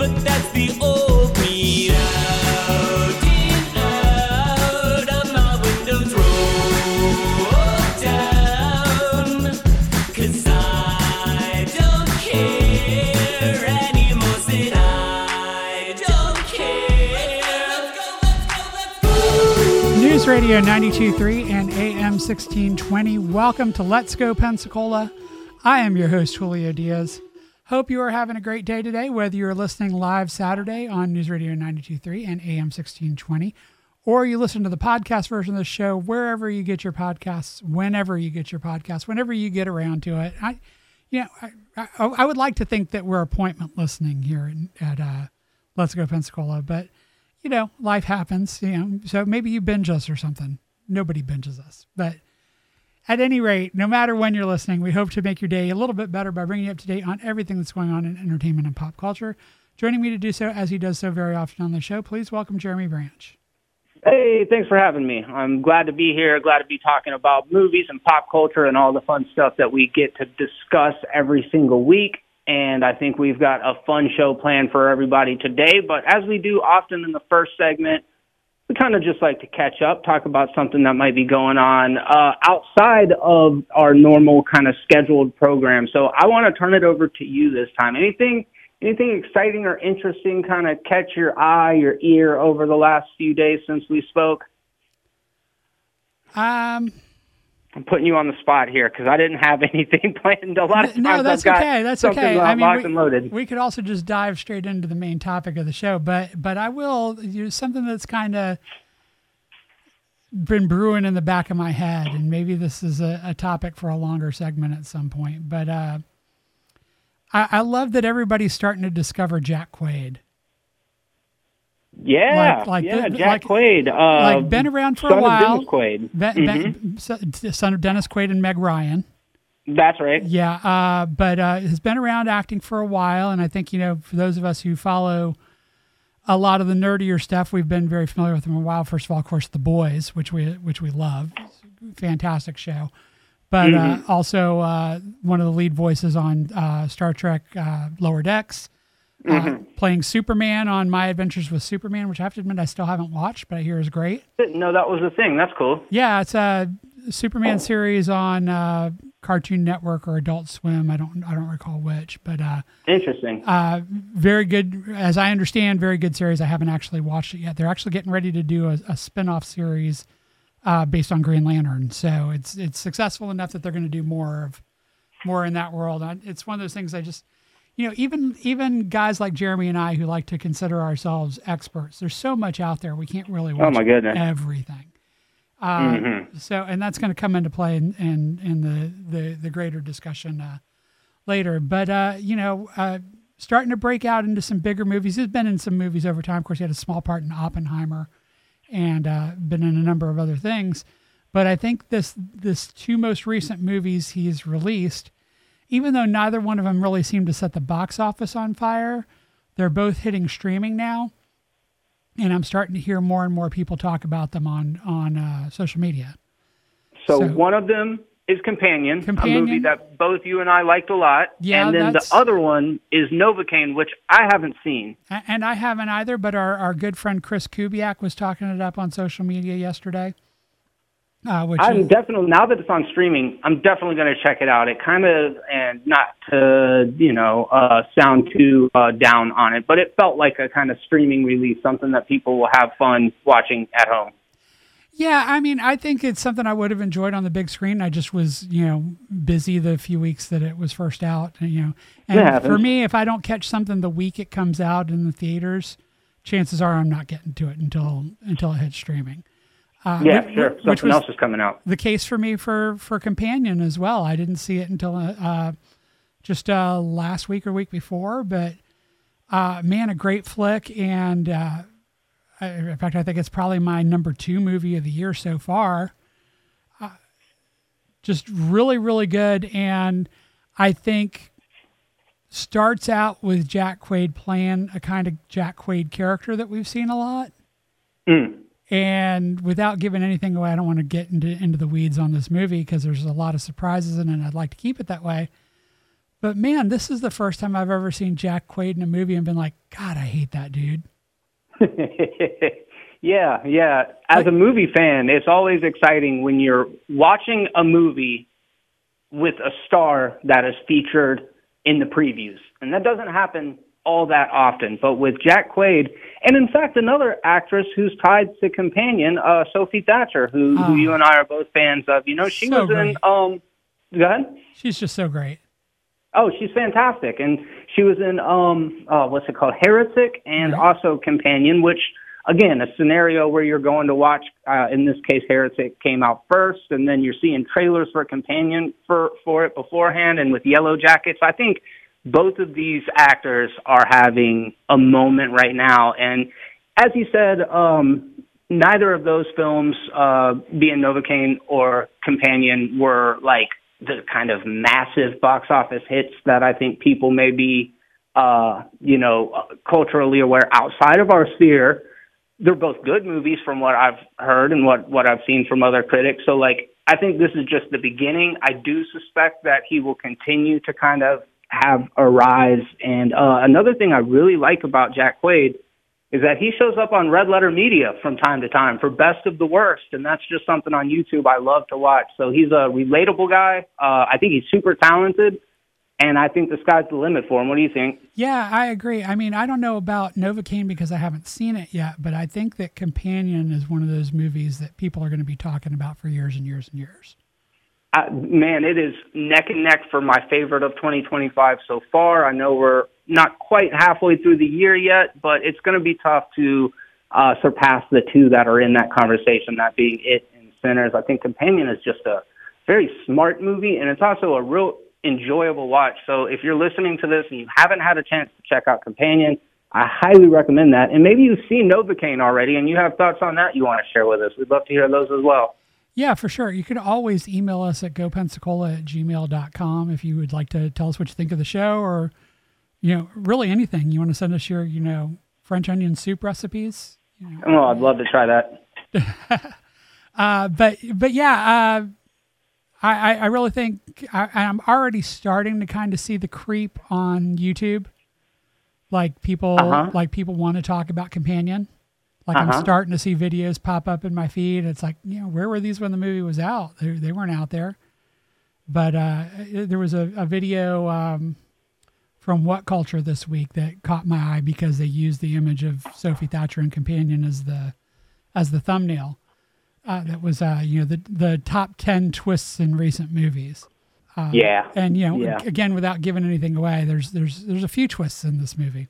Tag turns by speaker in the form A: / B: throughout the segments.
A: that's the old me. Out and out of my windows roll down. 'Cause I don't care anymore, said I don't care. Let's go.
B: News Radio 92.3 and AM 1620. Welcome to Let's Go Pensacola. I am your host, Julio Diaz. Hope you are having a great day today, whether you're listening live Saturday on News Radio 92.3 and AM 1620, or you listen to the podcast version of the show wherever you get your podcasts, whenever you get your podcasts, whenever you get around to it. I would like to think that we're appointment listening here at Let's Go Pensacola, but life happens, so maybe you binge us or something. Nobody binges us, but at any rate, no matter when you're listening, we hope to make your day a little bit better by bringing you up to date on everything that's going on in entertainment and pop culture. Joining me to do so, as he does so very often on the show, please welcome Jeremy Branch.
C: Hey, thanks for having me. I'm glad to be here, glad to be talking about movies and pop culture and all the fun stuff that we get to discuss every single week. And I think we've got a fun show planned for everybody today. But as we do often in the first segment, we kind of just like to catch up, talk about something that might be going on outside of our normal kind of scheduled program. So I want to turn it over to you this time. Anything exciting or interesting kind of catch your eye, your ear over the last few days since we spoke? I'm putting you on the spot here because I didn't have anything planned. A lot of times
B: no, that's okay. That's okay.
C: Locked and loaded.
B: We could also just dive straight into the main topic of the show, but I will use something that's kind of been brewing in the back of my head, and maybe this is a topic for a longer segment at some point. But I love that everybody's starting to discover Jack Quaid.
C: Yeah, Jack Quaid.
B: Been around for a while.
C: Son of Dennis Quaid.
B: Son of Dennis Quaid and Meg Ryan.
C: That's right.
B: Yeah, but has been around acting for a while, and I think, for those of us who follow a lot of the nerdier stuff, we've been very familiar with him a while. First of all, of course, The Boys, which we love. Fantastic show. But also one of the lead voices on Star Trek Lower Decks. Playing Superman on My Adventures with Superman, which I have to admit I still haven't watched, but I hear is great.
C: No, that was the thing. That's cool.
B: Yeah, it's a Superman series on Cartoon Network or Adult Swim. I don't recall which, but
C: interesting.
B: Very good, as I understand. Very good series. I haven't actually watched it yet. They're actually getting ready to do a spin-off series based on Green Lantern. So it's successful enough that they're going to do more in that world. It's one of those things I just. Even guys like Jeremy and I who like to consider ourselves experts, there's so much out there we can't really watch everything. So, and that's going to come into play in the greater discussion later. But starting to break out into some bigger movies. He's been in some movies over time. Of course, he had a small part in Oppenheimer, and been in a number of other things. But I think this two most recent movies he's released, even though neither one of them really seemed to set the box office on fire, they're both hitting streaming now. And I'm starting to hear more and more people talk about them on social media.
C: So one of them is Companion, a movie that both you and I liked a lot.
B: Yeah,
C: and then the other one is Novocaine, which I haven't seen.
B: And I haven't either, but our good friend Chris Kubiak was talking it up on social media yesterday.
C: Definitely, now that it's on streaming, I'm definitely going to check it out. It kind of, and not to, sound too down on it, but it felt like a kind of streaming release, something that people will have fun watching at home.
B: Yeah, I mean, I think it's something I would have enjoyed on the big screen. I just was, busy the few weeks that it was first out, And for me, if I don't catch something the week it comes out in the theaters, chances are I'm not getting to it until it hits streaming.
C: Sure. Something else is coming out.
B: The case for me for Companion as well. I didn't see it until just last week or week before, but man, a great flick. And in fact, I think it's probably my number 2 movie of the year so far. Just really, really good. And I think starts out with Jack Quaid playing a kind of Jack Quaid character that we've seen a lot. And without giving anything away, I don't want to get into the weeds on this movie because there's a lot of surprises in it, and I'd like to keep it that way. But man, this is the first time I've ever seen Jack Quaid in a movie and been like, God, I hate that dude.
C: Yeah. As a movie fan, it's always exciting when you're watching a movie with a star that is featured in the previews. And that doesn't happen all that often. But with Jack Quaid, and in fact, another actress who's tied to Companion, Sophie Thatcher, who you and I are both fans of. You know, she was great. Go ahead.
B: She's just so great.
C: Oh, she's fantastic. And she was in, what's it called? Heretic, and also Companion, which, again, a scenario where you're going to watch, in this case, Heretic came out first, and then you're seeing trailers for Companion for it beforehand, and with Yellow Jackets. I think both of these actors are having a moment right now. And as you said, neither of those films, being Novocaine or Companion, were like the kind of massive box office hits that I think people may be, culturally aware outside of our sphere. They're both good movies from what I've heard and what I've seen from other critics. So, like, I think this is just the beginning. I do suspect that he will continue to kind of have a rise. And another thing I really like about Jack Quaid is that he shows up on Red Letter Media from time to time for Best of the Worst, and that's just something on YouTube I love to watch. So he's a relatable guy. I think he's super talented, and I think the sky's the limit for him. What do you think?
B: Yeah, I agree. I mean, I don't know about Novocaine because I haven't seen it yet, but I think that Companion is one of those movies that people are going to be talking about for years and years and years.
C: Man, it is neck and neck for my favorite of 2025 so far. I know we're not quite halfway through the year yet, but it's going to be tough to surpass the two that are in that conversation, that being It and Sinners. I think Companion is just a very smart movie, and it's also a real enjoyable watch. So if you're listening to this and you haven't had a chance to check out Companion, I highly recommend that. And maybe you've seen Novocaine already and you have thoughts on that you want to share with us. We'd love to hear those as well.
B: Yeah, for sure. You can always email us at gopensacola@gmail.com if you would like to tell us what you think of the show, or, really anything. You want to send us your, French onion soup recipes?
C: Oh, I'd love to try that.
B: But yeah, I really think I'm already starting to kind of see the creep on YouTube. Like people want to talk about Companion. Like I'm starting to see videos pop up in my feed. It's like, where were these when the movie was out? They weren't out there. But there was a video from What Culture this week that caught my eye because they used the image of Sophie Thatcher and Companion as the thumbnail. That was the top 10 twists in recent movies. And again, without giving anything away, there's a few twists in this movie.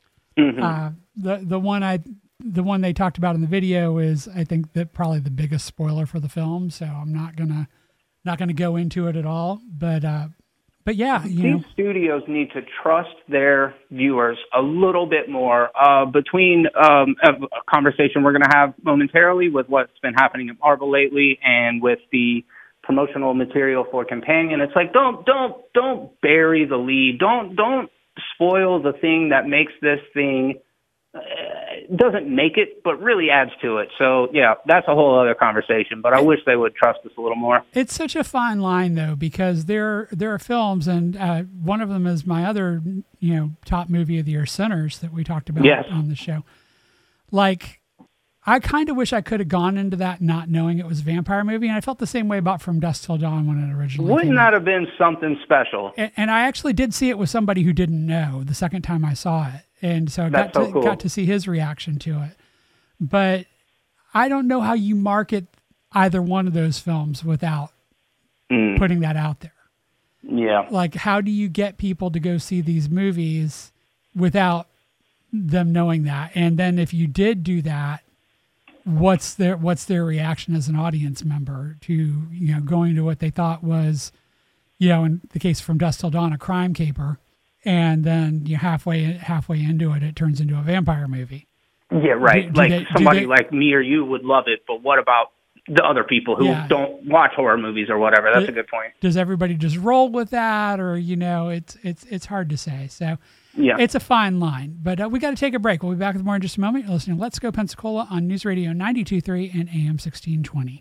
B: Mm-hmm. The one they talked about in the video is, I think, that probably the biggest spoiler for the film. So I'm not gonna go into it at all. But yeah,
C: these studios need to trust their viewers a little bit more. Between a conversation we're going to have momentarily with what's been happening at Marvel lately, and with the promotional material for Companion, it's like don't bury the lead. Don't spoil the thing that makes this thing. Doesn't make it, but really adds to it. So, yeah, that's a whole other conversation, but I wish they would trust us a little more.
B: It's such a fine line, though, because there are films, and one of them is my other, top movie of the year, Sinners, that we talked about on the show. Like, I kind of wish I could have gone into that not knowing it was a vampire movie, and I felt the same way about From Dusk Till Dawn when it originally
C: Wouldn't
B: came
C: that
B: out.
C: have been something special?
B: And I actually did see it with somebody who didn't know the second time I saw it. And so I got to see his reaction to it. But I don't know how you market either one of those films without putting that out there.
C: Yeah.
B: Like, how do you get people to go see these movies without them knowing that? And then if you did do that, what's their reaction as an audience member to, going to what they thought was, in the case From Dusk Till Dawn, a crime caper. And then halfway into it, it turns into a vampire movie.
C: Yeah, right. Somebody like me or you would love it, but what about the other people who don't watch horror movies or whatever? That's a good point.
B: Does everybody just roll with that, or it's hard to say. So it's a fine line. But we got to take a break. We'll be back with more in just a moment. You're listening to Let's Go Pensacola on News Radio 92.3 and AM 1620.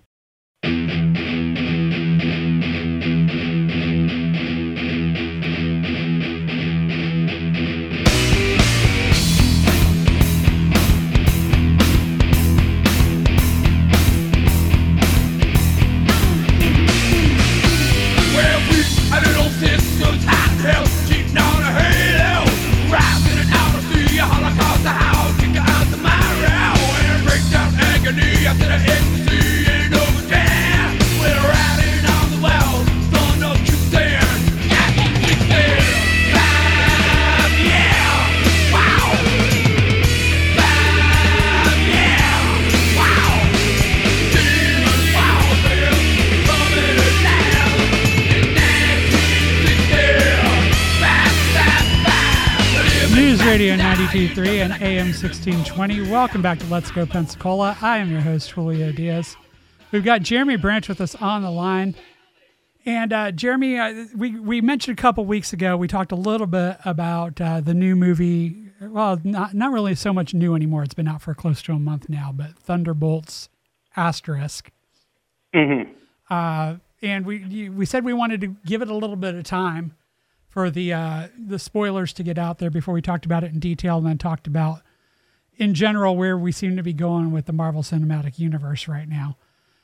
B: Radio 92.3 and AM 1620. Welcome back to Let's Go Pensacola. I am your host, Julio Diaz. We've got Jeremy Branch with us on the line. And Jeremy, we mentioned a couple weeks ago, we talked a little bit about the new movie. Well, not really so much new anymore. It's been out for close to a month now, but Thunderbolts Asterisk.
C: Mm-hmm.
B: And we said we wanted to give it a little bit of time for the spoilers to get out there before we talked about it in detail, and then talked about in general where we seem to be going with the Marvel Cinematic Universe right now.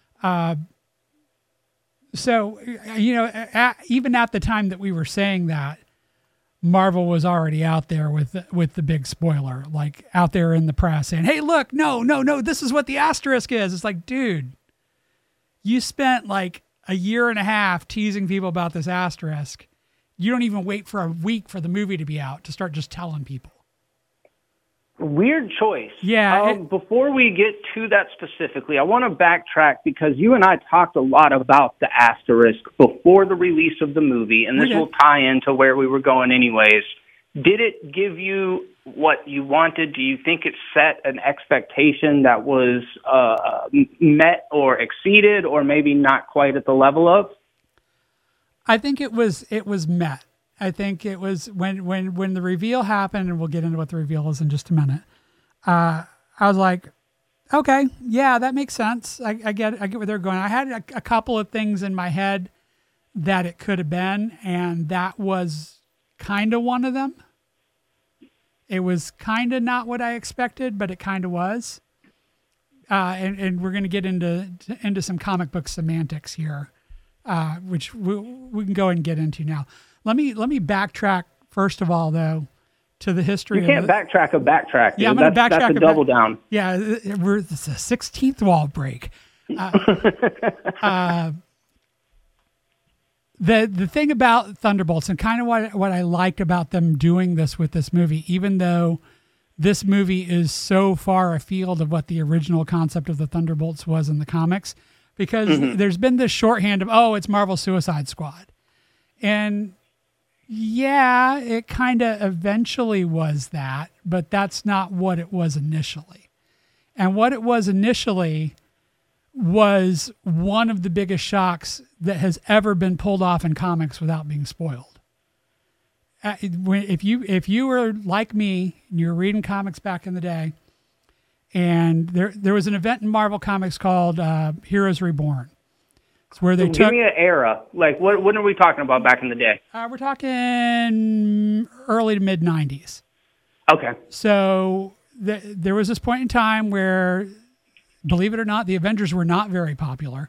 B: So, even at the time that we were saying that, Marvel was already out there with the big spoiler, like out there in the press saying, "Hey, look, no, this is what the asterisk is." It's like, dude, you spent like a year and a half teasing people about this asterisk. You don't even wait for a week for the movie to be out to start just telling people.
C: Weird choice.
B: Yeah.
C: Before we get to that specifically, I want to backtrack because you and I talked a lot about the asterisk before the release of the movie, and this will tie into where we were going anyways. Did it give you what you wanted? Do you think it set an expectation that was met or exceeded, or maybe not quite at the level of?
B: I think it was met. I think it was when the reveal happened, and we'll get into what the reveal is in just a minute. I was like, okay, yeah, that makes sense. I get where they're going. I had a couple of things in my head that it could have been, and that was kind of one of them. It was kind of not what I expected, but it kind of was. And we're going to get into some comic book semantics here, which we can go and get into now. Let me backtrack first of all, though, to the history.
C: You can't backtrack a backtrack.
B: Yeah, I'm going to backtrack.
C: That's a double down.
B: Yeah, it's a 16th wall break. The thing about Thunderbolts, and kind of what I liked about them doing this with this movie, even though this movie is so far afield of what the original concept of the Thunderbolts was in the comics, because there's been this shorthand of, it's Marvel Suicide Squad. And yeah, it kind of eventually was that, but that's not what it was initially. And what it was initially was one of the biggest shocks that has ever been pulled off in comics without being spoiled. If you were like me and you were reading comics back in the day, and there was an event in Marvel Comics called Heroes Reborn. It's where they
C: Give me an era. Like, what are we talking about back in the day?
B: We're talking early to mid 90s.
C: Okay.
B: So there was this point in time where, believe it or not, the Avengers were not very popular.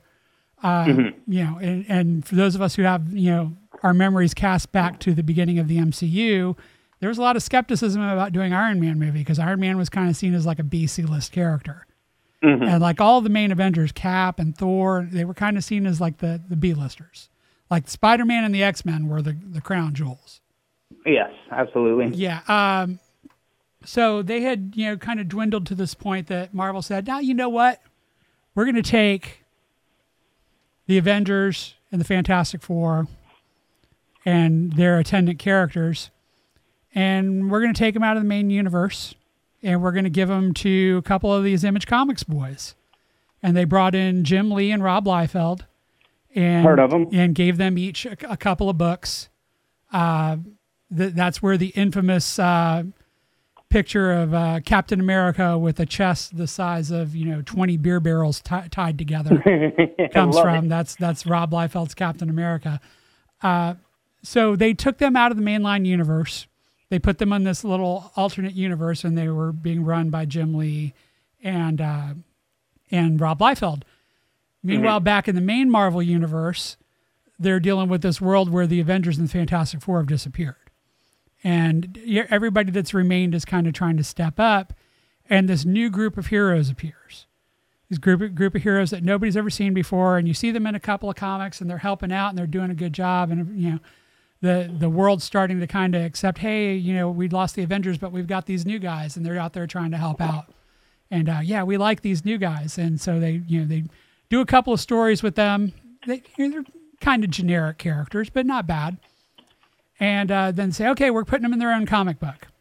B: And for those of us who have, our memories cast back to the beginning of the MCU, there was a lot of skepticism about doing Iron Man movie because Iron Man was kind of seen as like a B-C list character. And like all the main Avengers, Cap and Thor, they were kind of seen as like the B-listers. Like Spider-Man and the X-Men were the crown jewels.
C: Yes, absolutely.
B: Yeah. So they had, kind of dwindled to this point that Marvel said, now, you know what? We're going to take the Avengers and the Fantastic Four and their attendant characters, and we're going to take them out of the main universe, and we're going to give them to a couple of these Image Comics boys. And they brought in Jim Lee and Rob Liefeld, and
C: heard of them,
B: and gave them each a couple of books. That's where the infamous picture of Captain America with a chest the size of 20 beer barrels tied together comes from. That's Rob Liefeld's Captain America. So they took them out of the mainline universe. They put them in this little alternate universe, and they were being run by Jim Lee and Rob Liefeld. Meanwhile, back in the main Marvel universe, they're dealing with this world where the Avengers and the Fantastic Four have disappeared. And everybody that's remained is kind of trying to step up, and this new group of heroes appears. This group of heroes that nobody's ever seen before, and you see them in a couple of comics, and they're helping out, and they're doing a good job, and the world's starting to kind of accept, hey, we lost the Avengers, but we've got these new guys, and they're out there trying to help out. And we like these new guys, and so they do a couple of stories with them. They're kind of generic characters, but not bad. And then say, okay, we're putting them in their own comic book.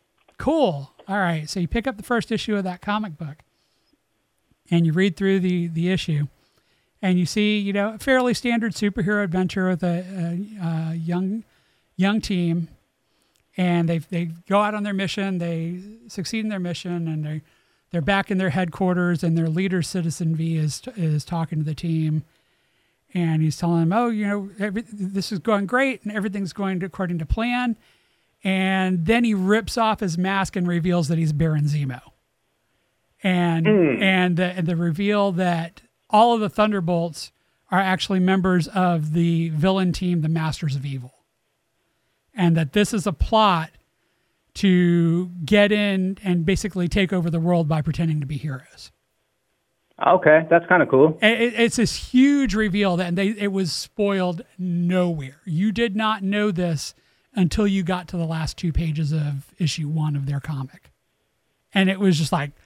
B: cool. All right. So you pick up the first issue of that comic book and you read through the issue and you see, a fairly standard superhero adventure with a young team. And they go out on their mission. They succeed in their mission, and they're back in their headquarters. And their leader, Citizen V, is talking to the team, and he's telling them, "Oh, this is going great, and everything's going according to plan." And then he rips off his mask and reveals that he's Baron Zemo, and the reveal that all of the Thunderbolts are actually members of the villain team, the Masters of Evil. And that this is a plot to get in and basically take over the world by pretending to be heroes.
C: Okay, that's kind of cool.
B: It's this huge reveal that it was spoiled nowhere. You did not know this until you got to the last 2 pages of issue 1 of their comic. And it was just like,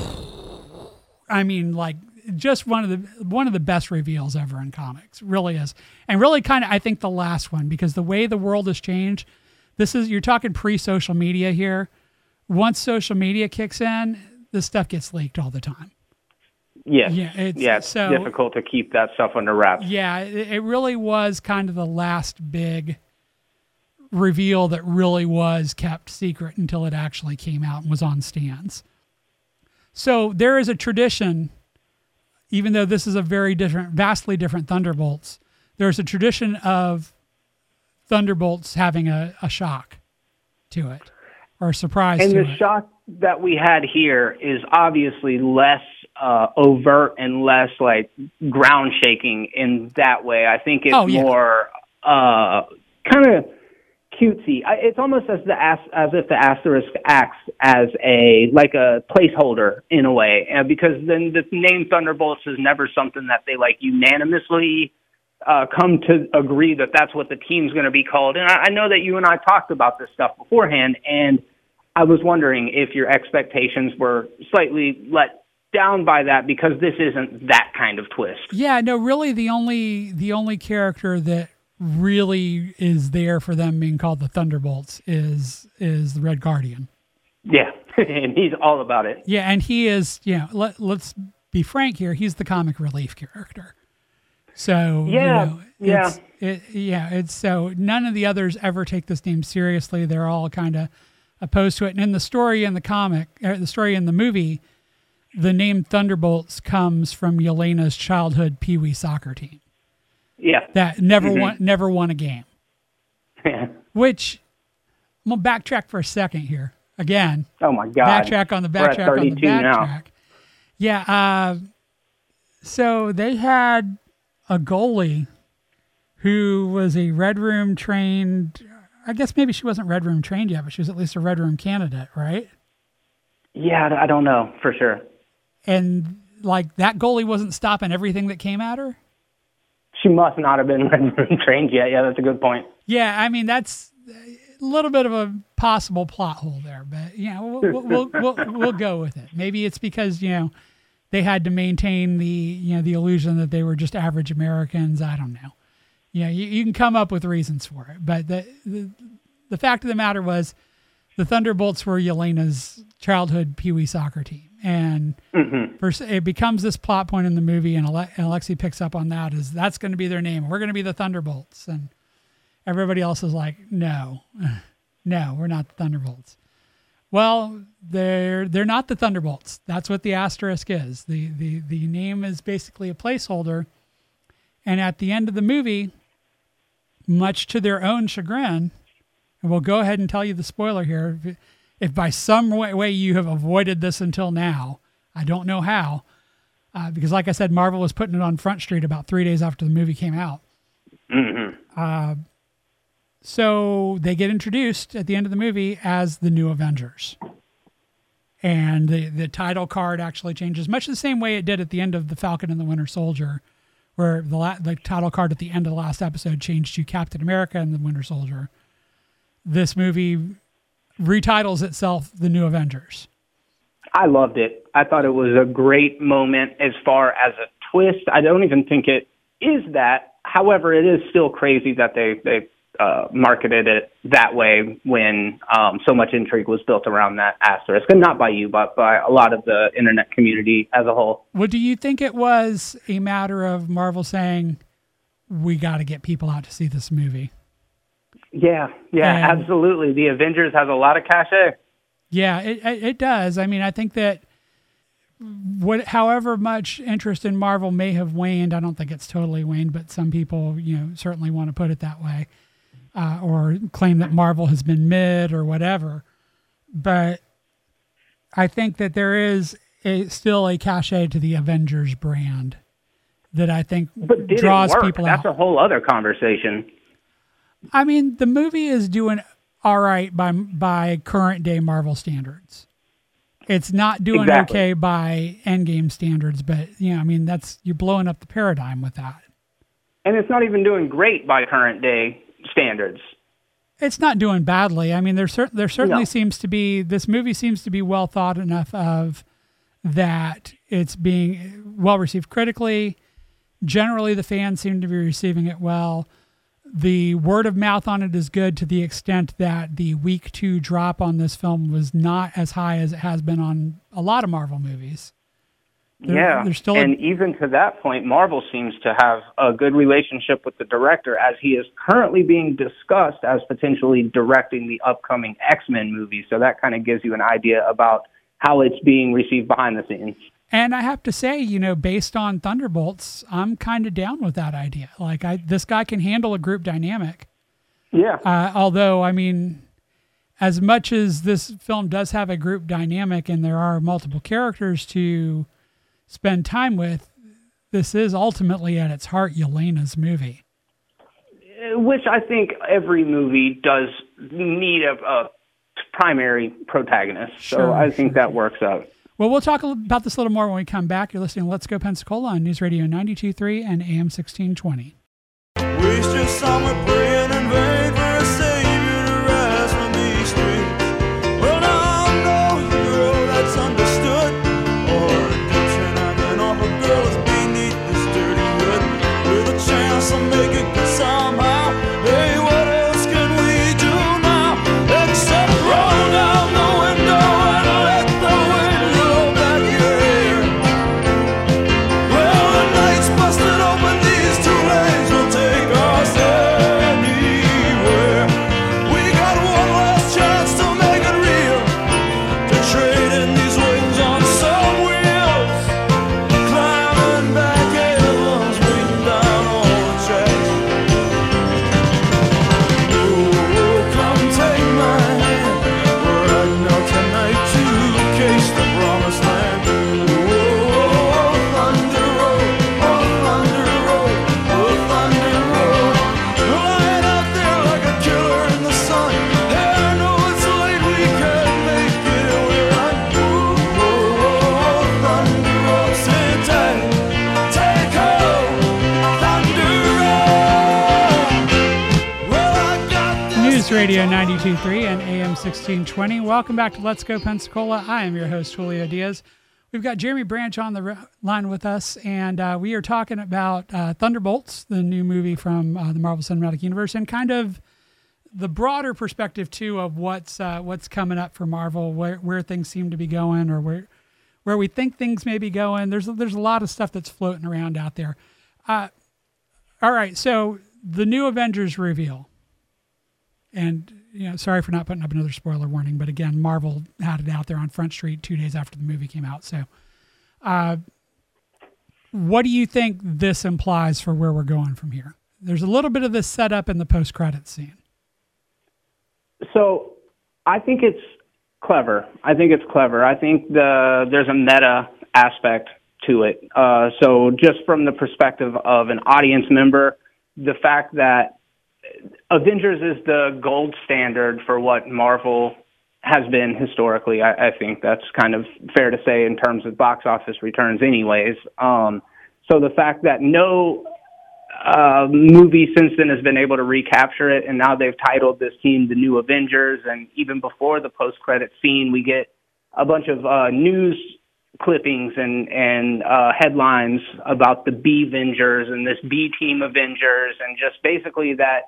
B: just one of the best reveals ever in comics, really is. And really kind of, I think, the last one, because the way the world has changed, you're talking pre-social media here. Once social media kicks in, this stuff gets leaked all the time.
C: Yes.
B: It's so
C: difficult to keep that stuff under wraps.
B: Yeah, it really was kind of the last big reveal that really was kept secret until it actually came out and was on stands. So there is a tradition. Even though this is a vastly different Thunderbolts, there's a tradition of Thunderbolts having a shock to it, or a surprise to it.
C: And the shock that we had here is obviously less overt and less like ground shaking in that way. I think it's more kind of cutesy. It's almost as if the asterisk acts as a placeholder in a way, because then the name Thunderbolts is never something that they unanimously come to agree that that's what the team's going to be called. And I know that you and I talked about this stuff beforehand, and I was wondering if your expectations were slightly let down by that, because this isn't that kind of twist.
B: Yeah, no, really the only character that really is there for them being called the Thunderbolts is the Red Guardian.
C: Yeah, and he's all about it.
B: Yeah, and he is, let's be frank here, he's the comic relief character. So, it's so none of the others ever take this name seriously. They're all kind of opposed to it. And in the story in the comic, the story in the movie, the name Thunderbolts comes from Yelena's childhood Pee Wee soccer team.
C: Yeah.
B: That never won a game.
C: Yeah.
B: Which, I'm going to backtrack for a second here. Again.
C: Oh, my God.
B: Backtrack on the backtrack on the backtrack. Now. Yeah. So they had a goalie who was a Red Room trained, I guess maybe she wasn't Red Room trained yet, but she was at least a Red Room candidate, right?
C: Yeah, I don't know for sure.
B: And that goalie wasn't stopping everything that came at her?
C: She must not have been Red Room trained yet. Yeah, that's a good point.
B: Yeah, I mean, that's a little bit of a possible plot hole there, but we'll go with it. Maybe it's because they had to maintain the illusion that they were just average Americans. I don't know. You can come up with reasons for it, but the fact of the matter was, the Thunderbolts were Yelena's childhood Pee Wee soccer team, and it becomes this plot point in the movie, and Alexei picks up on that's going to be their name. We're going to be the Thunderbolts, and everybody else is like, no, we're not the Thunderbolts. Well, they're not the Thunderbolts. That's what the asterisk is. The name is basically a placeholder, and at the end of the movie, much to their own chagrin. And we'll go ahead and tell you the spoiler here. If by some way you have avoided this until now, I don't know how, because like I said, Marvel was putting it on Front Street about 3 days after the movie came out. So they get introduced at the end of the movie as the New Avengers. And the title card actually changes, much the same way it did at the end of The Falcon and the Winter Soldier, where the title card at the end of the last episode changed to Captain America and the Winter Soldier. This movie retitles itself The New Avengers.
C: I loved it. I thought it was a great moment as far as a twist. I don't even think it is that. However, it is still crazy that they marketed it that way when so much intrigue was built around that asterisk, and not by you, but by a lot of the internet community as a whole.
B: Well, do you think it was a matter of Marvel saying, we got to get people out to see this movie?
C: Yeah,
B: And-
C: absolutely. The Avengers has a lot of cachet.
B: Yeah, it does. I mean, I think that however much interest in Marvel may have waned, I don't think it's totally waned, but some people, certainly want to put it that way, or claim that Marvel has been mid or whatever. But I think that there is still a cachet to the Avengers brand that I think
C: But did
B: draws
C: it work?
B: people
C: That's
B: out.
C: a whole other conversation.
B: I mean, the movie is doing all right by current day Marvel standards. It's not doing
C: Exactly.
B: okay by Endgame standards, but you're blowing up the paradigm with that.
C: And it's not even doing great by current day standards.
B: It's not doing badly. I mean, there certainly
C: No.
B: seems to be, this movie seems to be well thought enough of that it's being well received critically. Generally, the fans seem to be receiving it well. The word of mouth on it is good to the extent that the week 2 drop on this film was not as high as it has been on a lot of Marvel movies. There's still
C: and even to that point, Marvel seems to have a good relationship with the director, as he is currently being discussed as potentially directing the upcoming X-Men movie. So that kind of gives you an idea about how it's being received behind the scenes.
B: And I have to say, based on Thunderbolts, I'm kind of down with that idea. Like, this guy can handle a group dynamic.
C: Yeah.
B: Although, I mean, as much as this film does have a group dynamic and there are multiple characters to spend time with, this is ultimately at its heart Yelena's movie.
C: Which I think every movie does need a primary protagonist. So
B: Sure,
C: I think that works out.
B: Well, we'll talk about this a little more when we come back. You're listening to Let's Go Pensacola on News Radio 92.3 and AM 1620.
A: Waste your summer praying in vain for a savior to rise from these streets. Well, now I'm no hero that's understood, or redemption I can offer girl is beneath this dirty hood. With a chance to make it good somehow. Hey, what else can we do now except roll down the window and let the wind blow back your hair? Well, the night's busted open, these two lanes will take us anywhere. We got one last chance to make it real, to trade in these wings on some wheels, climbing back heavens, waiting down all the tracks. Oh, come take my hand, we're riding out tonight to case the promised land. Oh, Thunder Road, oh, Thunder Road, oh, Thunder Road. Lying out there like a killer in the sun. Yeah, I know it's late, we can't make it, and we're on. Oh, Thunder Road, sit tight, take hold, Thunder Road. Well, I got this.
B: News Radio 92.3 and AM 1620. Welcome back to Let's Go Pensacola. I am your host, Julio Diaz. We've got Jeremy Branch on the line with us, and we are talking about Thunderbolts, the new movie from the Marvel Cinematic Universe, and kind of the broader perspective, too, of what's coming up for Marvel, where things seem to be going, or where we think things may be going. There's a lot of stuff that's floating around out there. All right, so the new Avengers reveal. And, sorry for not putting up another spoiler warning, but again, Marvel had it out there on Front Street 2 days after the movie came out. So, what do you think this implies for where we're going from here? There's a little bit of this setup in the post-credits scene.
C: So I think it's clever. I think there's a meta aspect to it. So just from the perspective of an audience member, the fact that Avengers is the gold standard for what Marvel has been historically, I think that's kind of fair to say in terms of box office returns anyways. So the fact that no movie since then has been able to recapture it, and now they've titled this team the New Avengers, and even before the post-credit scene, we get a bunch of news clippings and headlines about the B-Vengers and this B-Team Avengers, and just basically that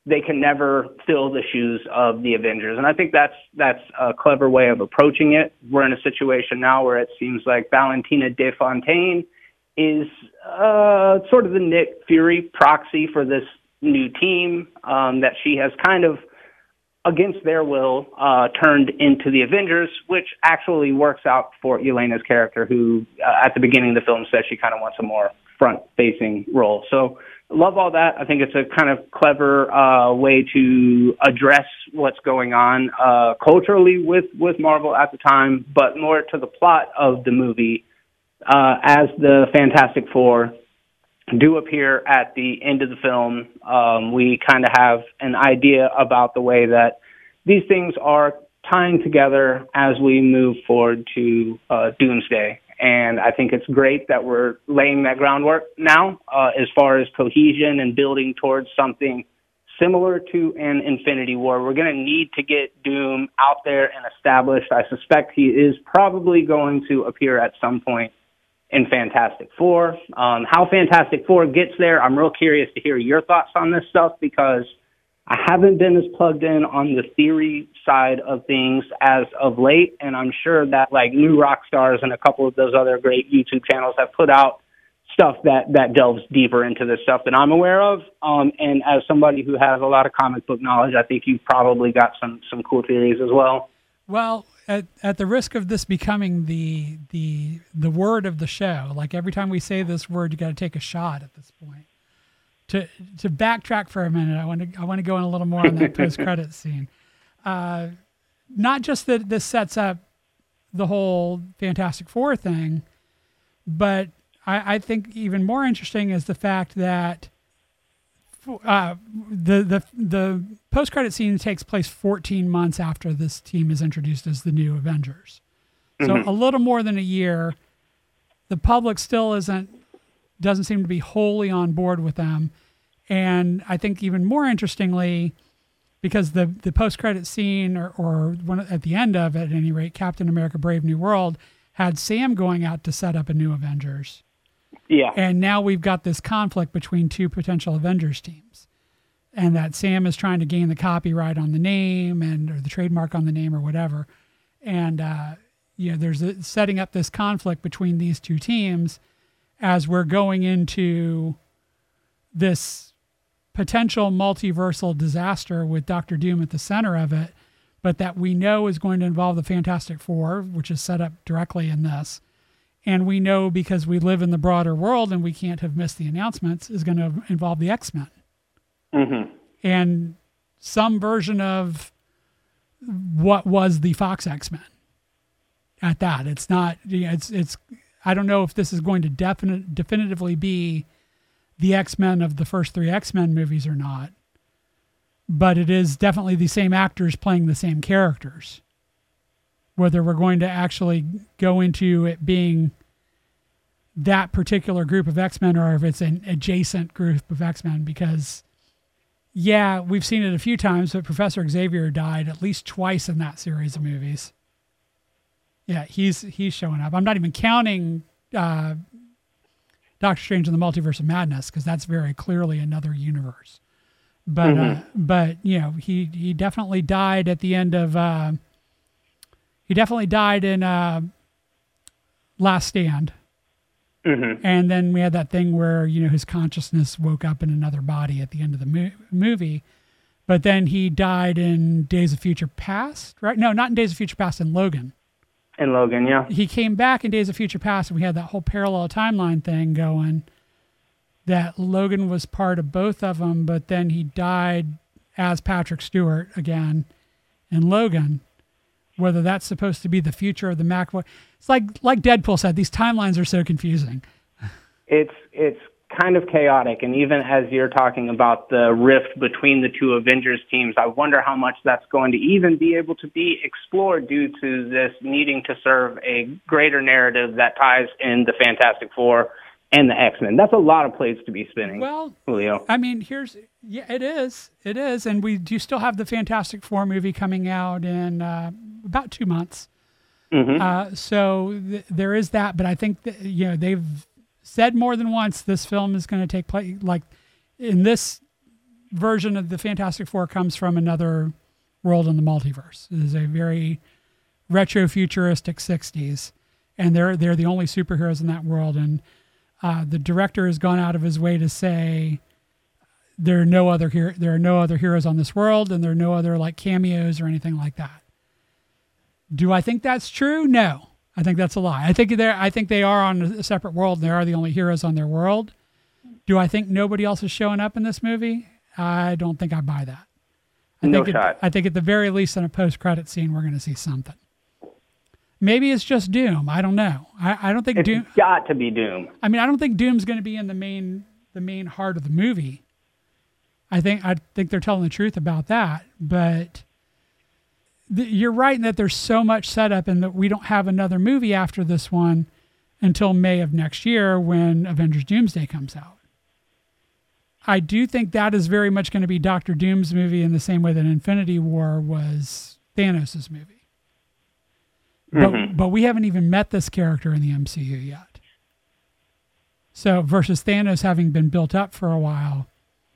C: they can never fill the shoes of the Avengers. And I think that's a clever way of approaching it. We're in a situation now where it seems like Valentina De Fontaine is sort of the Nick Fury proxy for this new team, that she has kind of, against their will, turned into the Avengers, which actually works out for Yelena's character, who at the beginning of the film said she kind of wants a more front-facing role. So love all that. I think it's a kind of clever way to address what's going on culturally with Marvel at the time, but more to the plot of the movie. As the Fantastic Four do appear at the end of the film, we kind of have an idea about the way that these things are tying together as we move forward to Doomsday. And I think it's great that we're laying that groundwork now as far as cohesion and building towards something similar to an Infinity War. We're going to need to get Doom out there and established. I suspect he is probably going to appear at some point in Fantastic Four. How Fantastic Four gets there, I'm real curious to hear your thoughts on this stuff, because I haven't been as plugged in on the theory side of things as of late, and I'm sure that like New Rockstars and a couple of those other great YouTube channels have put out stuff that delves deeper into this stuff that I'm aware of. And as somebody who has a lot of comic book knowledge, I think you've probably got some cool theories as well. Well,
B: at the risk of this becoming the word of the show, like every time we say this word, you got to take a shot at this point. To backtrack for a minute, I want to go in a little more on that post-credit scene. Not just that this sets up the whole Fantastic Four thing, but I think even more interesting is the fact that the post-credit scene takes place 14 months after this team is introduced as the new Avengers. So a little more than a year. The public still doesn't seem to be wholly on board with them. And I think even more interestingly, because the post-credit scene or one at the end of it, at any rate, Captain America Brave New World had Sam going out to set up a new Avengers.
C: Yeah.
B: And now we've got this conflict between two potential Avengers teams. And that Sam is trying to gain the copyright on the name or the trademark on the name or whatever. And, there's setting up this conflict between these two teams as we're going into this potential multiversal disaster with Doctor Doom at the center of it, but that we know is going to involve the Fantastic Four, which is set up directly in this. And we know, because we live in the broader world and we can't have missed the announcements, is going to involve the X-Men.
C: Mm-hmm.
B: And some version of what was the Fox X-Men at that. It's not, it's I don't know if this is going to definitively be the X-Men of the first three X-Men movies or not, but it is definitely the same actors playing the same characters. Whether we're going to actually go into it being that particular group of X-Men or if it's an adjacent group of X-Men, because yeah, we've seen it a few times, but Professor Xavier died at least twice in that series of movies. Yeah, he's showing up. I'm not even counting Doctor Strange and the Multiverse of Madness, because that's very clearly another universe. But but he definitely died at the end of he definitely died in Last Stand. And then we had that thing where his consciousness woke up in another body at the end of the movie. But then he died in Days of Future Past, right? No, not in Days of Future Past, in Logan.
C: In Logan, yeah.
B: He came back in Days of Future Past, and we had that whole parallel timeline thing going, that Logan was part of both of them, but then he died as Patrick Stewart again in Logan. Whether that's supposed to be the future of the McAvoy. It's like Deadpool said, these timelines are so confusing.
C: It's kind of chaotic, and even as you're talking about the rift between the two Avengers teams, I wonder how much that's going to even be able to be explored due to this needing to serve a greater narrative that ties in the Fantastic Four and the X-Men. That's a lot of plates to be spinning.
B: Well,
C: Julio.
B: I mean, it is, and we do still have the Fantastic Four movie coming out in about 2 months. So there is that, but I think that, they've said more than once this film is going to take place, like in this version of the Fantastic Four comes from another world in the multiverse. It is a very retro futuristic 60s, and they're the only superheroes in that world. And the director has gone out of his way to say there are no other heroes on this world, and there are no other like cameos or anything like that. Do I think that's true? No, I think that's a lie. I think they are on a separate world, and they are the only heroes on their world. Do I think nobody else is showing up in this movie? I don't think I buy that. I think at the very least in a post-credit scene, we're going to see something. Maybe it's just Doom. I don't know. I don't think Doom.
C: It's got to be Doom.
B: I mean, I don't think Doom's going to be in the main heart of the movie. I think they're telling the truth about that. But you're right in that there's so much setup, and that we don't have another movie after this one until May of next year when Avengers Doomsday comes out. I do think that is very much going to be Doctor Doom's movie in the same way that Infinity War was Thanos' movie. But we haven't even met this character in the MCU yet. So versus Thanos having been built up for a while,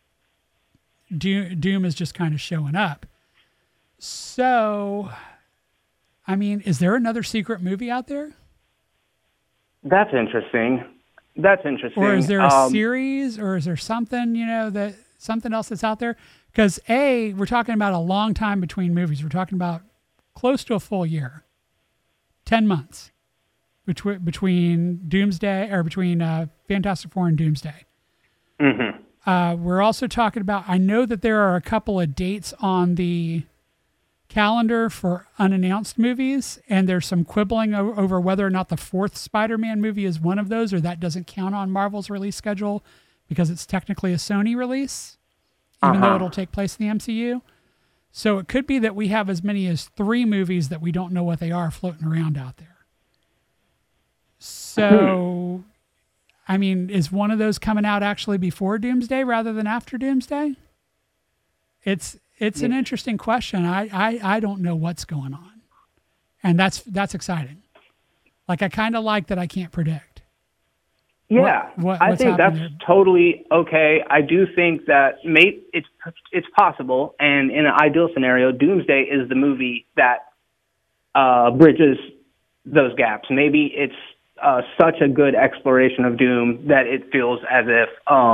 B: Doom is just kind of showing up. So, I mean, is there another secret movie out there?
C: That's interesting.
B: Or is there a series, or is there something, something else that's out there? Because we're talking about a long time between movies. We're talking about close to a full year, 10 months between Doomsday, or between Fantastic Four and Doomsday.
C: Mm-hmm.
B: We're also talking about, I know that there are a couple of dates on the calendar for unannounced movies, and there's some quibbling over whether or not the fourth Spider-Man movie is one of those, or that doesn't count on Marvel's release schedule because it's technically a Sony release, even though it'll take place in the MCU. So it could be that we have as many as 3 movies that we don't know what they are floating around out there. So, I mean, is one of those coming out actually before Doomsday rather than after Doomsday? It's an interesting question. I don't know what's going on, and that's exciting. Like, I kind of like that I can't predict.
C: Yeah, I think that's totally okay. I do think that it's possible, and in an ideal scenario, Doomsday is the movie that bridges those gaps. Maybe it's such a good exploration of Doom that it feels as if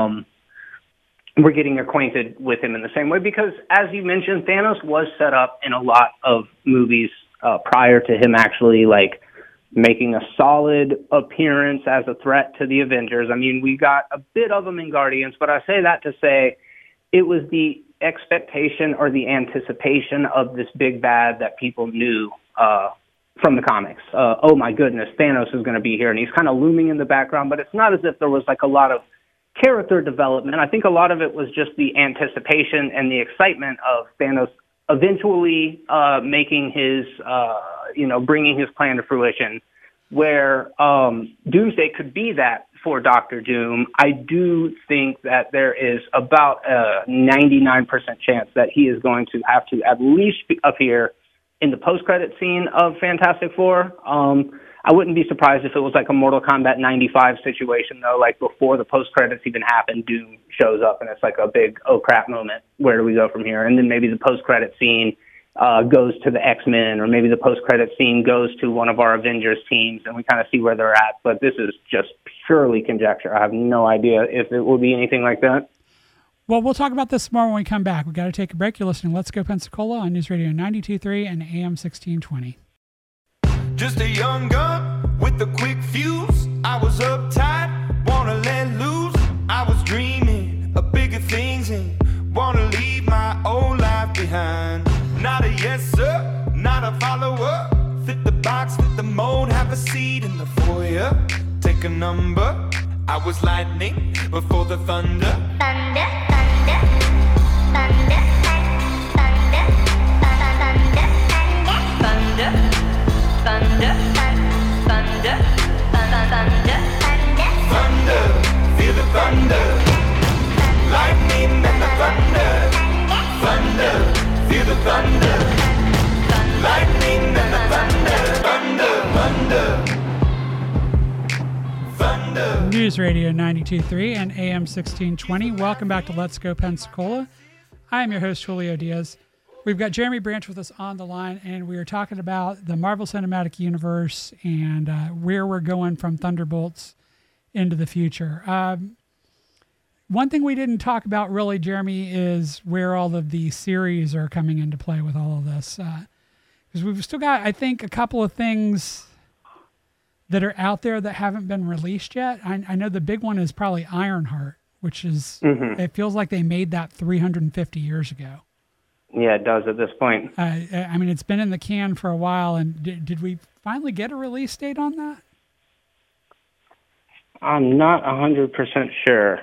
C: we're getting acquainted with him in the same way, because as you mentioned, Thanos was set up in a lot of movies prior to him actually making a solid appearance as a threat to the Avengers. I mean, we got a bit of them in Guardians, but I say that to say it was the expectation or the anticipation of this big bad that people knew from the comics. Oh my goodness, Thanos is going to be here, and he's kind of looming in the background, but it's not as if there was a lot of character development. I think a lot of it was just the anticipation and the excitement of Thanos eventually making his, bringing his plan to fruition, where Doomsday could be that for Doctor Doom. I do think that there is about a 99% chance that he is going to have to at least appear in the post-credit scene of Fantastic Four. I wouldn't be surprised if it was like a Mortal Kombat 95 situation, though, before the post-credits even happen, Doom shows up, and it's like a big, oh, crap moment. Where do we go from here? And then maybe the post-credit scene goes to the X-Men, or maybe the post-credit scene goes to one of our Avengers teams, and we kind of see where they're at. But this is just purely conjecture. I have no idea if it will be anything like that.
B: Well, we'll talk about this more when we come back. We've got to take a break. You're listening to Let's Go Pensacola on News Radio 92.3 and AM 1620.
A: Just a young gun with a quick fuse. I was uptight, wanna let loose. I was dreaming of bigger things and wanna leave my old life behind. Not a yes sir, not a follower. Fit the box, fit the mold, have a seat in the foyer. Take a number. I was lightning before the thunder.
D: Thunder, thunder, thunder, thunder, thunder, thunder, thunder, thunder, thunder,
A: thunder, feel the thunder. Lightning and the thunder. Thunder, feel the thunder. Lightning and the thunder. Thunder, thunder.
B: News Radio 92.3 and AM 1620. Welcome back to Let's Go Pensacola. I am your host, Julio Diaz. We've got Jeremy Branch with us on the line, and we are talking about the Marvel Cinematic Universe and where we're going from Thunderbolts into the future. One thing we didn't talk about really, Jeremy, is where all of the series are coming into play with all of this. Because we've still got, I think, a couple of things that are out there that haven't been released yet. I know the big one is probably Ironheart, which is, it feels like they made that 350 years ago.
C: Yeah, it does at this point.
B: I mean, it's been in the can for a while, and did we finally get a release date on that?
C: I'm not 100% sure,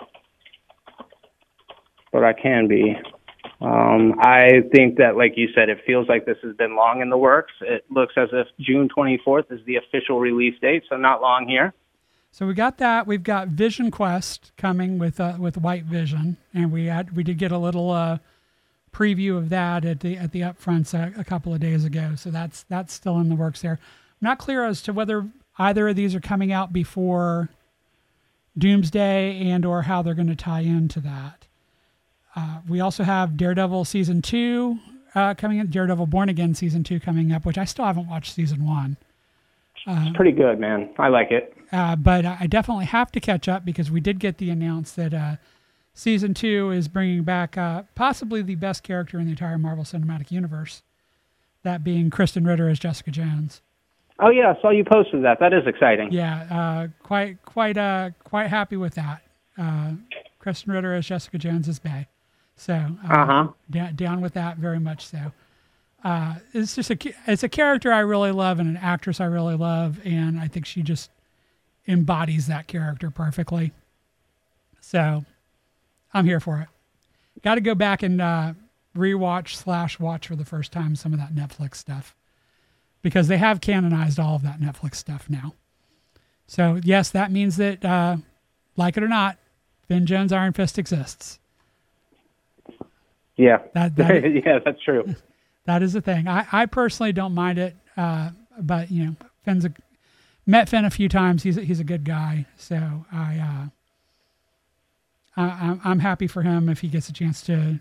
C: but I can be. I think that, like you said, it feels like this has been long in the works. It looks as if June 24th is the official release date, so not long here.
B: So we got that. We've got Vision Quest coming with White Vision, and we did get a little preview of that at the upfronts a couple of days ago. So that's still in the works there. I'm not clear as to whether either of these are coming out before Doomsday and or how they're going to tie into that. We also have Daredevil Season 2 coming in, Daredevil Born Again Season 2 coming up, which I still haven't watched Season 1.
C: It's pretty good, man. I like it.
B: But I definitely have to catch up because we did get the announce that Season 2 is bringing back possibly the best character in the entire Marvel Cinematic Universe, that being Kristen Ritter as Jessica Jones.
C: Oh, yeah, I saw you posted that. That is exciting.
B: Yeah, quite happy with that. Kristen Ritter as Jessica Jones is bae. So down with that very much so. It's just it's a character I really love and an actress I really love, and I think she just embodies that character perfectly. So I'm here for it. Got to go back and rewatch/watch for the first time some of that Netflix stuff, because they have canonized all of that Netflix stuff now. So yes, that means that like it or not, Finn Jones' Iron Fist exists.
C: Yeah,
B: yeah,
C: that's true.
B: That is the thing. I personally don't mind it, but you know, met Finn a few times. He's a good guy, so I'm happy for him if he gets a chance to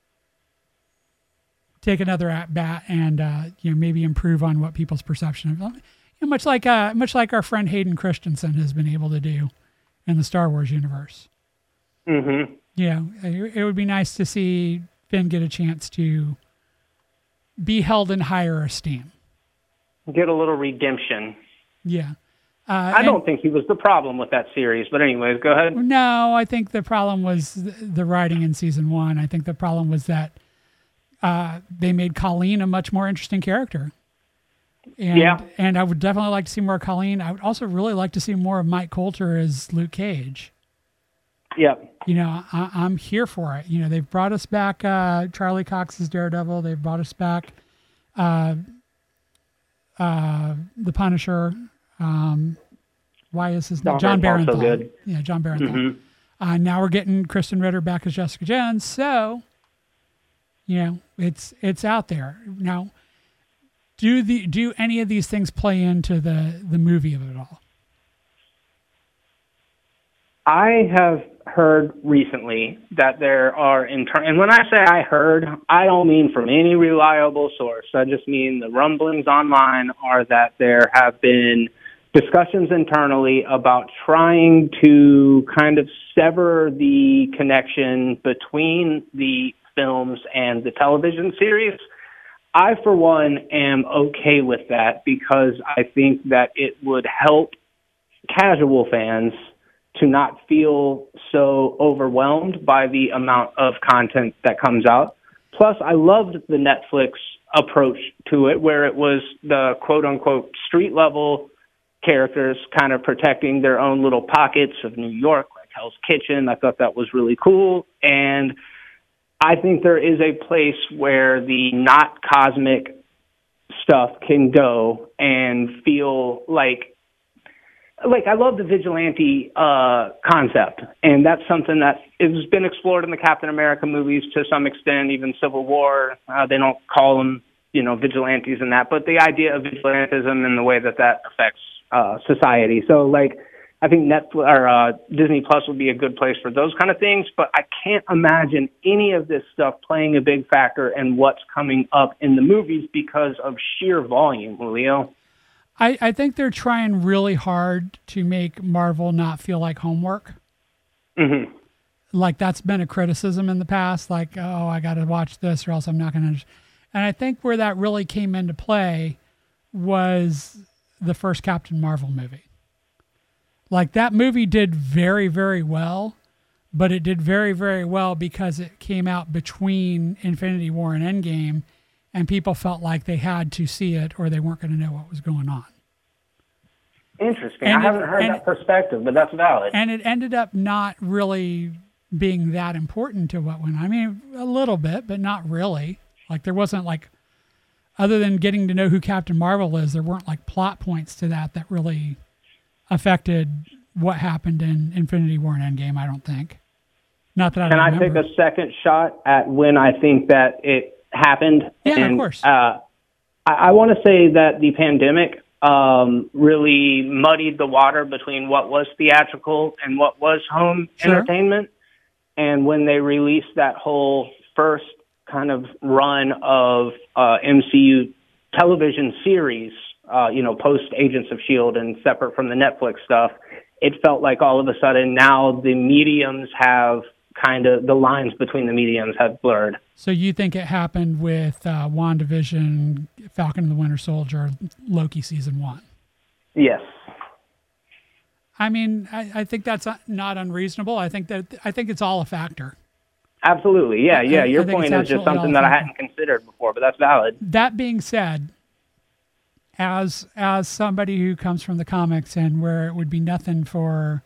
B: take another at bat and you know, maybe improve on what people's perception of him. You know, much like our friend Hayden Christensen has been able to do in the Star Wars universe.
C: Mm-hmm.
B: Yeah, it would be nice to see Finn get a chance to be held in higher esteem.
C: Get a little redemption.
B: Yeah.
C: I don't think he was the problem with that series, but anyways, go ahead.
B: No, I think the problem was the writing in season 1. I think the problem was that they made Colleen a much more interesting character. And I would definitely like to see more of Colleen. I would also really like to see more of Mike Coulter as Luke Cage.
C: Yep.
B: You know, I'm here for it. You know, they've brought us back Charlie Cox's Daredevil. They've brought us back the Punisher. Why is his name? John Barenthal. Good. Yeah, John Barenthal. Mm-hmm. Now we're getting Kristen Ritter back as Jessica Jones. So, you know, it's out there. Now, do any of these things play into the movie of it all?
C: I have heard recently that there are and when I say I heard, I don't mean from any reliable source. I just mean the rumblings online are that there have been discussions internally about trying to kind of sever the connection between the films and the television series. I, for one, am okay with that because I think that it would help casual fans to not feel so overwhelmed by the amount of content that comes out. Plus, I loved the Netflix approach to it, where it was the quote-unquote street-level characters kind of protecting their own little pockets of New York, like Hell's Kitchen. I thought that was really cool. And I think there is a place where the not cosmic stuff can go and feel like I love the vigilante concept, and that's something that has been explored in the Captain America movies to some extent, even Civil War. They don't call them, you know, vigilantes and that, but the idea of vigilantism and the way that affects society. So, like, I think Netflix or Disney Plus would be a good place for those kind of things. But I can't imagine any of this stuff playing a big factor in what's coming up in the movies because of sheer volume, Leo.
B: I think they're trying really hard to make Marvel not feel like homework.
C: Mm-hmm.
B: Like that's been a criticism in the past. Like, oh, I got to watch this or else I'm not going to. And I think where that really came into play was the first Captain Marvel movie. Like that movie did very, very well, but it did very, very well because it came out between Infinity War and Endgame, and people felt like they had to see it or they weren't going to know what was going on.
C: Interesting. I haven't heard that perspective, but that's valid.
B: And it ended up not really being that important to what went on. I mean, a little bit, but not really. Like there wasn't like, other than getting to know who Captain Marvel is, there weren't like plot points to that really affected what happened in Infinity War and Endgame, I don't think. Not that I
C: Can I
B: remember.
C: take a second shot at when I think that it happened?
B: Yeah,
C: and,
B: of course.
C: I want to say that the pandemic really muddied the water between what was theatrical and what was home entertainment. And when they released that whole first kind of run of MCU television series, post Agents of S.H.I.E.L.D. and separate from the Netflix stuff, it felt like all of a sudden now the mediums have the lines between the mediums have blurred.
B: So you think it happened with WandaVision, Falcon and the Winter Soldier, Loki season 1?
C: Yes.
B: I mean, I think that's not unreasonable. I think it's all a factor.
C: Absolutely. Yeah. Your
B: I think
C: point
B: it's
C: is just
B: absolutely
C: something that I hadn't considered before, but that's valid.
B: That being said, as somebody who comes from the comics and where it would be nothing for,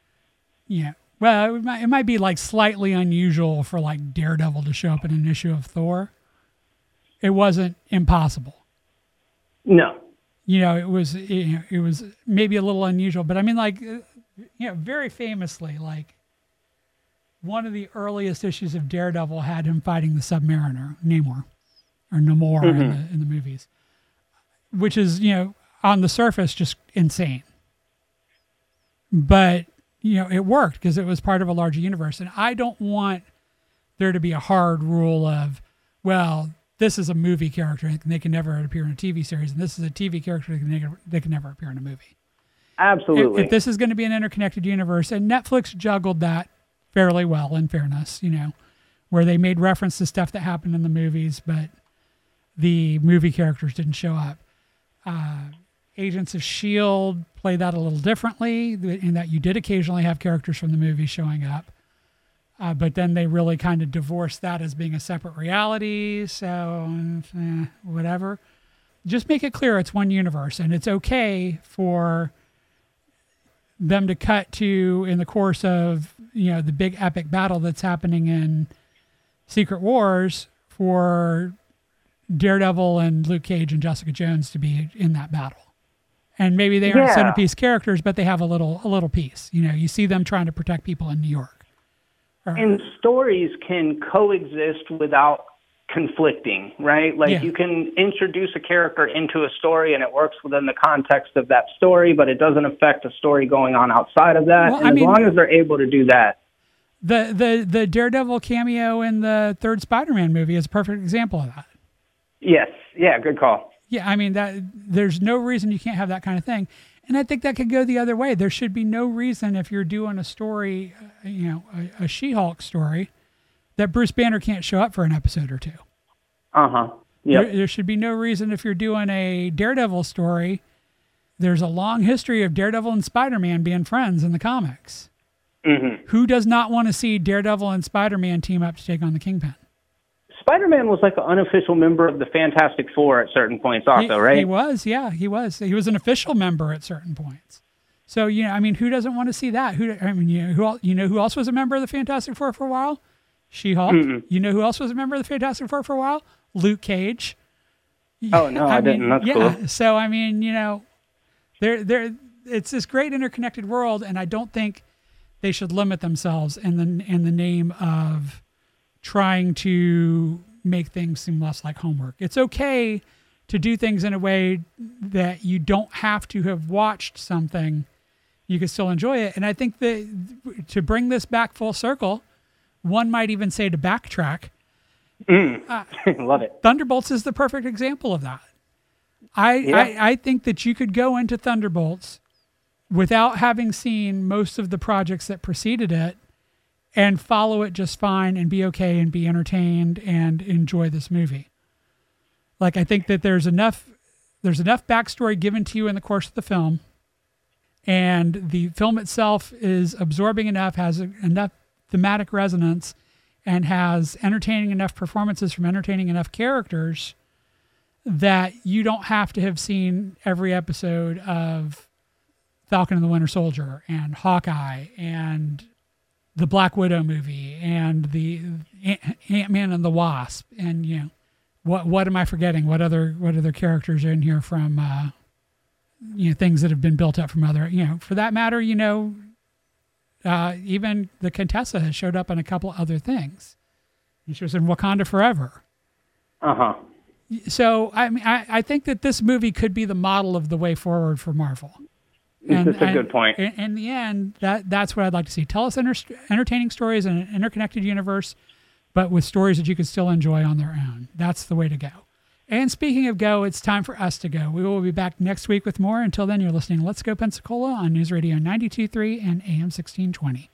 B: well, it might be like slightly unusual for like Daredevil to show up in an issue of Thor. It wasn't impossible.
C: No.
B: It was maybe a little unusual, but I mean, like, very famously, like one of the earliest issues of Daredevil had him fighting the Submariner, Namor in the movies, which is, on the surface, just insane. But, it worked because it was part of a larger universe. And I don't want there to be a hard rule of, well, this is a movie character and they can never appear in a TV series, and this is a TV character and they can never appear in a movie.
C: Absolutely.
B: If this is going to be an interconnected universe, and Netflix juggled that fairly well, in fairness, where they made reference to stuff that happened in the movies, but the movie characters didn't show up. Agents of S.H.I.E.L.D. play that a little differently in that you did occasionally have characters from the movie showing up. But then they really kind of divorced that as being a separate reality. So, whatever. Just make it clear it's one universe, and it's okay for them to cut to, in the course of, the big epic battle that's happening in Secret Wars, for Daredevil and Luke Cage and Jessica Jones to be in that battle. And maybe they aren't centerpiece characters, but they have a little piece. You see them trying to protect people in New York.
C: And stories can coexist without conflicting, right? Like you can introduce a character into a story and it works within the context of that story, but it doesn't affect a story going on outside of that. Well, as long as they're able to do that.
B: The Daredevil cameo in the third Spider-Man movie is a perfect example of that.
C: Yes. Yeah, good call.
B: Yeah, I mean, there's no reason you can't have that kind of thing. And I think that could go the other way. There should be no reason, if you're doing a story, a She-Hulk story, that Bruce Banner can't show up for an episode or two.
C: Uh-huh. Yeah.
B: There should be no reason, if you're doing a Daredevil story, there's a long history of Daredevil and Spider-Man being friends in the comics.
C: Mm-hmm.
B: Who does not want to see Daredevil and Spider-Man team up to take on the Kingpin?
C: Spider-Man was like an unofficial member of the Fantastic Four at certain points also, right?
B: He was, yeah, he was. He was an official member at certain points. So, who doesn't want to see that? Who else was a member of the Fantastic Four for a while? She-Hulk.
C: Mm-mm.
B: You know who else was a member of the Fantastic Four for a while? Luke Cage.
C: Oh, no, I didn't. That's cool.
B: So, it's this great interconnected world, and I don't think they should limit themselves in the name of trying to make things seem less like homework. It's okay to do things in a way that you don't have to have watched something you could still enjoy it. And I think that to bring this back full circle, one might even say to backtrack.
C: Love it.
B: Thunderbolts is the perfect example of that. I think that you could go into Thunderbolts without having seen most of the projects that preceded it and follow it just fine and be okay and be entertained and enjoy this movie. Like, I think that there's enough backstory given to you in the course of the film, and the film itself is absorbing enough, has enough thematic resonance, and has entertaining enough performances from entertaining enough characters that you don't have to have seen every episode of Falcon and the Winter Soldier and Hawkeye and the Black Widow movie and the Ant-Man and the Wasp. And, you know, what am I forgetting? What other characters are in here from, things that have been built up from other, for that matter, even the Contessa has showed up in a couple other things. She was in Wakanda Forever.
C: Uh-huh.
B: So, I mean, I think that this movie could be the model of the way forward for Marvel.
C: That's a good point.
B: In the end, that's what I'd like to see. Tell us entertaining stories in an interconnected universe, but with stories that you could still enjoy on their own. That's the way to go. And speaking of go, it's time for us to go. We will be back next week with more. Until then, you're listening to Let's Go Pensacola on News Radio 92.3 and AM 1620.